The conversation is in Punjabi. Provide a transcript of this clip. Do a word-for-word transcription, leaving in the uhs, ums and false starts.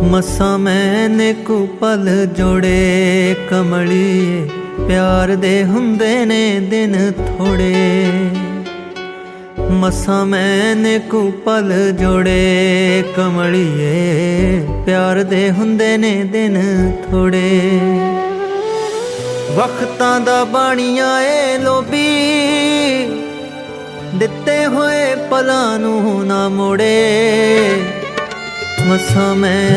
ਮਸਾਂ ਮੈਨੇ ਕੁ ਪਲ ਜੋੜੇ ਕਮਲੀਏ, ਪਿਆਰ ਦੇ ਹੁੰਦੇ ਨੇ ਦਿਨ ਥੋੜੇ। ਮਸਾਂ ਮੈਨੇ ਕੁ ਪਲ ਜੋੜੇ ਕਮਲੀਏ, ਪਿਆਰ ਦੇ ਹੁੰਦੇ ਨੇ ਦਿਨ ਥੋੜੇ। ਵਕਤਾਂ ਦਾ ਬਾਣੀਆਂ ਏ ਲੋਭੀ, ਦਿੱਤੇ ਹੋਏ ਪਲਾਂ ਨੂੰ ਨਾ ਮੋੜੇ। ਮਸਾਂ ਮੈਂ